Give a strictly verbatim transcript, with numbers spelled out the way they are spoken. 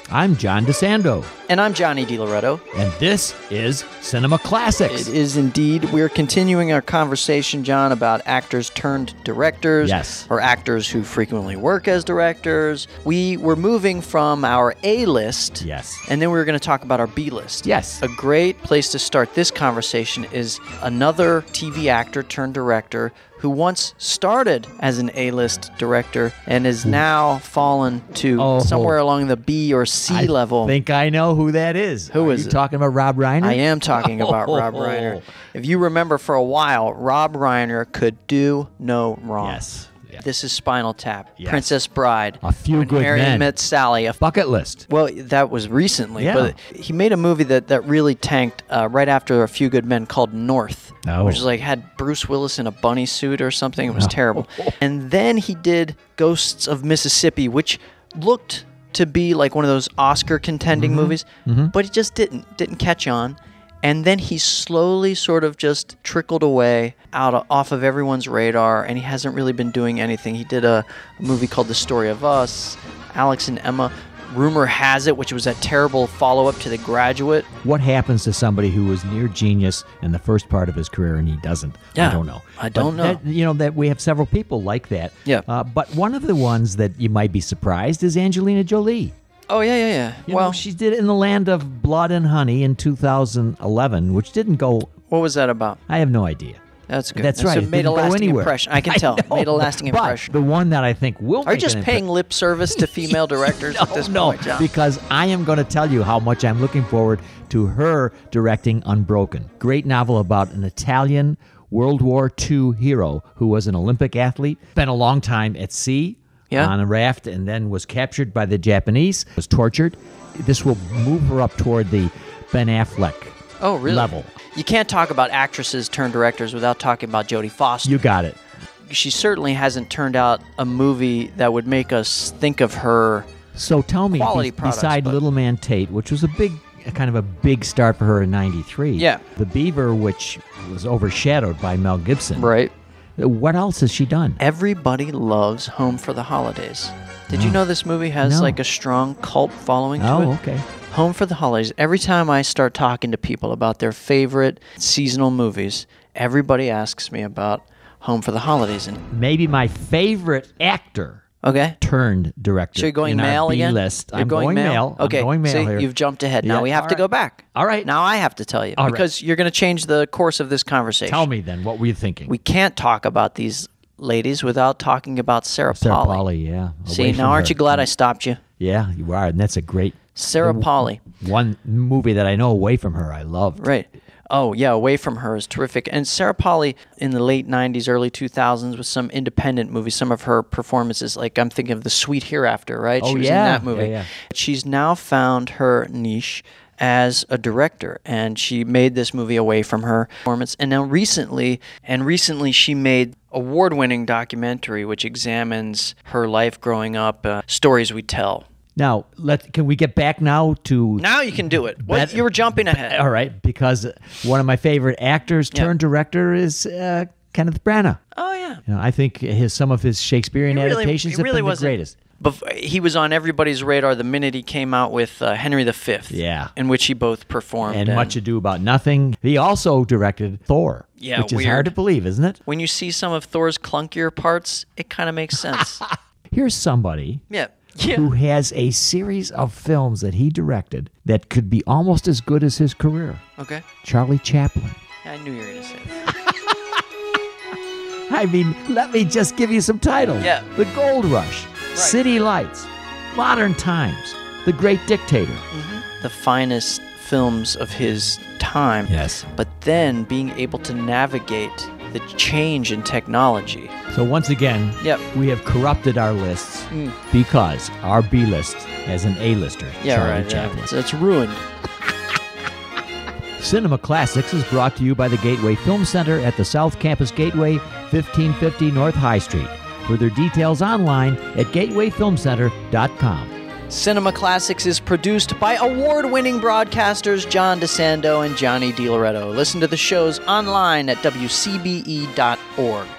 I'm John DeSando. And I'm Johnny DiLoretto. And this is Cinema Classics. It is indeed. We're continuing our conversation, John, about actors turned directors. Yes. Or actors who frequently work as directors. We were moving from our A list. Yes. And then we were going to talk about our B list. Yes. A great place to start this conversation is another T V actor turned director who once started as an A-list director and is now fallen to Oh. somewhere along the B or C I level. I think I know who that is. Who Are is you it? talking about Rob Reiner? I am talking about Oh. Rob Reiner. If you remember, for a while, Rob Reiner could do no wrong. Yes. Yeah. This is Spinal Tap, Yes. Princess Bride, A Few When Good Harry Men. Met Sally. A Bucket List. Well, that was recently, Yeah. but he made a movie that, that really tanked uh, right after A Few Good Men called North, Oh. which is like had Bruce Willis in a bunny suit or something. It was terrible. And then he did Ghosts of Mississippi, which looked to be like one of those Oscar contending movies, but it just didn't didn't catch on. And then he slowly sort of just trickled away out of, off of everyone's radar, and he hasn't really been doing anything. He did a, a movie called The Story of Us, Alex and Emma, Rumor Has It, which was a terrible follow-up to The Graduate. What happens to somebody who was near genius in the first part of his career and he doesn't? Yeah, I don't know. I don't But know. That, you know, that we have several people like that. Yeah. Uh, but one of the ones that you might be surprised is Angelina Jolie. Oh, yeah, yeah, yeah. You well, know, she did it in the Land of Blood and Honey in two thousand eleven, which didn't go. what was that about? I have no idea. That's good. That's So right. it it made a didn't go lasting anywhere. impression. I can tell. know, Made a lasting but impression. the one that I think will Are you make just an paying impression- lip service to female directors at this no, point, John? because I am going to tell you how much I'm looking forward to her directing Unbroken. Great novel about an Italian World War Two hero who was an Olympic athlete, spent a long time at sea Yeah. on a raft, and then was captured by the Japanese, was tortured. This will move her up toward the Ben Affleck Oh, really? level. You can't talk about actresses turned directors without talking about Jodie Foster. You got it. She certainly hasn't turned out a movie that would make us think of her. So tell me, Quality be- products, beside but- Little Man Tate, which was a big, a kind of a big start for her in ninety-three. Yeah. The Beaver, which was overshadowed by Mel Gibson. Right. What else has she done? Everybody loves Home for the Holidays. Did you know this movie has No. like a strong cult following to it? Oh, okay. Home for the Holidays. Every time I start talking to people about their favorite seasonal movies, everybody asks me about Home for the Holidays. And Maybe my favorite actor okay. turned director. So you're going in male our B again? list. You're I'm going, male. Okay. I'm going male See, here. you've jumped ahead. Yeah, Now we have all to right. go back. All right. Now I have to tell you All right. because you're going to change the course of this conversation. Tell me then, what were you thinking? We can't talk about these ladies without talking about Sarah, Sarah Polley. Polly, yeah. See, away now from aren't her. you glad I stopped you? Yeah, you are, and that's a great Sarah Polley. one movie that I know away from her I loved. Right. Oh, yeah, Away From Her is terrific. And Sarah Polley in the late nineties, early two thousands with some independent movies, some of her performances, like I'm thinking of The Sweet Hereafter, right? Oh, she was yeah. in that movie. Yeah, yeah. She's now found her niche as a director, and she made this movie Away From Her performance. And now recently, and recently she made award-winning documentary which examines her life growing up, uh, Stories We Tell. Now, let can we get back now to Now you can do it. What? Bet- You were jumping ahead. all right, because one of my favorite actors Yeah. turned director is uh, Kenneth Branagh. Oh, yeah. You know, I think his some of his Shakespearean He really- adaptations he have really been the wasn't- greatest. Bef- he was on everybody's radar the minute he came out with uh, Henry the Fifth. Yeah. In which he both performed. And Much Ado About Nothing. He also directed Thor, Yeah, which is weird. hard to believe, isn't it? When you see some of Thor's clunkier parts, it kind of makes sense. Here's somebody yeah. Yeah. who has a series of films that he directed that could be almost as good as his career. Okay. Charlie Chaplin. I knew you were going to say that. I mean, let me just give you some titles. Yeah. The Gold Rush, City Lights, Modern Times, The Great Dictator. The finest films of his time. Yes. But then being able to navigate the change in technology. So once again, Yep. we have corrupted our lists Mm. because our B list has an A-lister, Yeah, Charlie right. Yeah. Chaplin. So it's ruined. Cinema Classics is brought to you by the Gateway Film Center at the South Campus Gateway, fifteen fifty North High Street. Further details online at gateway film center dot com. Cinema Classics is produced by award-winning broadcasters John DeSando and Johnny DiLoretto. Listen to the shows online at W C B E dot org.